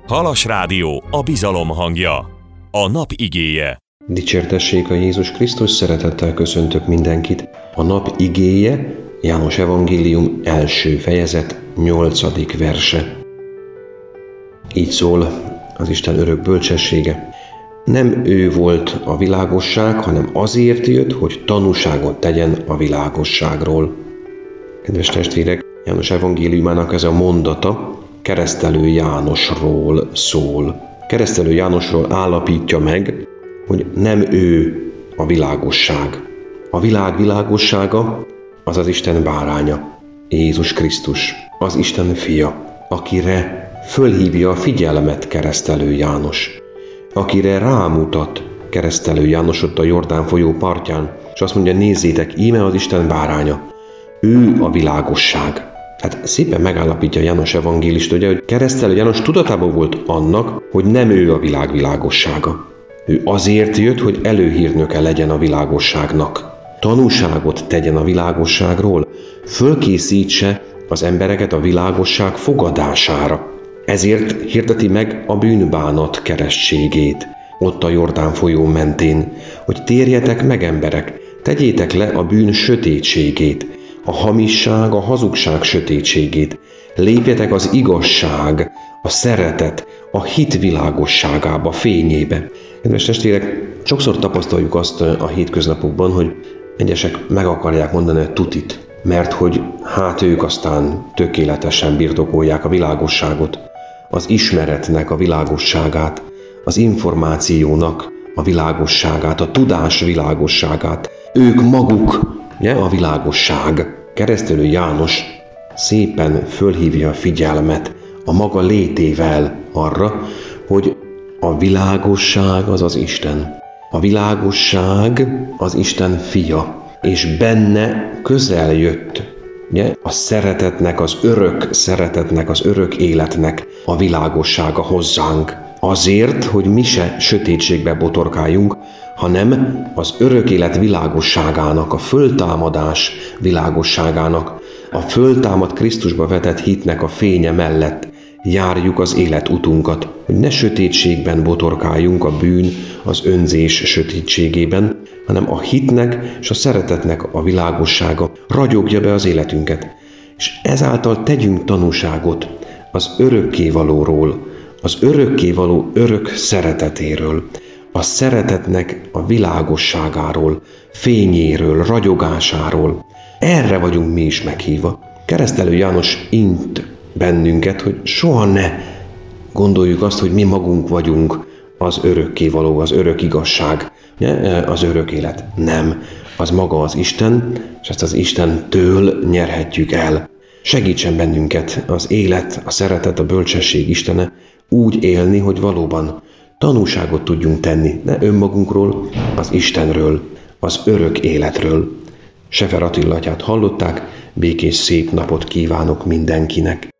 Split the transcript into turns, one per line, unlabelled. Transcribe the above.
Halas Rádió, a bizalom hangja. A nap igéje.
Dicsértessék a Jézus Krisztus, szeretettel köszöntök mindenkit. A nap igéje, János Evangélium első fejezet, 8. verse. Így szól az Isten örök bölcsessége. Nem ő volt a világosság, hanem azért jött, hogy tanúságot tegyen a világosságról. Kedves testvérek, János Evangéliumának ez a mondata Keresztelő Jánosról szól. Keresztelő Jánosról állapítja meg, hogy nem ő a világosság. A világ világossága az az Isten báránya, Jézus Krisztus, az Isten fia, akire fölhívja a figyelmet Keresztelő János, akire rámutat Keresztelő János ott a Jordán folyó partján, és azt mondja, nézzétek, íme az Isten báránya, ő a világosság. Hát szépen megállapítja János evangélista, ugye, hogy Keresztelő János tudatában volt annak, hogy nem ő a világ világossága. Ő azért jött, hogy előhírnöke legyen a világosságnak. Tanúságot tegyen a világosságról, fölkészítse az embereket a világosság fogadására. Ezért hirdeti meg a bűnbánat keresztségét ott a Jordán folyó mentén, hogy térjetek meg, emberek, tegyétek le a bűn sötétségét, a hamisság, a hazugság sötétségét, lépjetek az igazság, a szeretet, a hit világosságába, fényébe. Kedves testvérek, sokszor tapasztaljuk azt a hétköznapokban, hogy egyesek meg akarják mondani a tutit, mert hogy ők aztán tökéletesen birtokolják a világosságot, az ismeretnek a világosságát, az információnak a világosságát, a tudás világosságát. Ők maguk, a világosság. Keresztelő János szépen fölhívja a figyelmet a maga létével arra, hogy a világosság az az Isten. A világosság az Isten fia, és benne közel jött a szeretetnek, az örök életnek a világossága hozzánk. Azért, hogy mi se sötétségbe botorkáljunk, hanem az örök élet világosságának, a föltámadás világosságának, a föltámad Krisztusba vetett hitnek a fénye mellett járjuk az életutunkat, hogy ne sötétségben botorkáljunk a bűn, az önzés sötétségében, hanem a hitnek és a szeretetnek a világossága ragyogja be az életünket. És ezáltal tegyünk tanúságot az örökkévalóról, az örökkévaló örök szeretetéről, a szeretetnek a világosságáról, fényéről, ragyogásáról. Erre vagyunk mi is meghívva. Keresztelő János int bennünket, hogy soha ne gondoljuk azt, hogy mi magunk vagyunk az örökkévaló, az örök igazság, az örök élet. Nem, az maga az Isten, és ezt az Istentől nyerhetjük el. Segítsen bennünket az élet, a szeretet, a bölcsesség Istene úgy élni, hogy valóban tanúságot tudjunk tenni, ne önmagunkról, az Istenről, az örök életről. Sefer Attila atyát hallották, békés szép napot kívánok mindenkinek.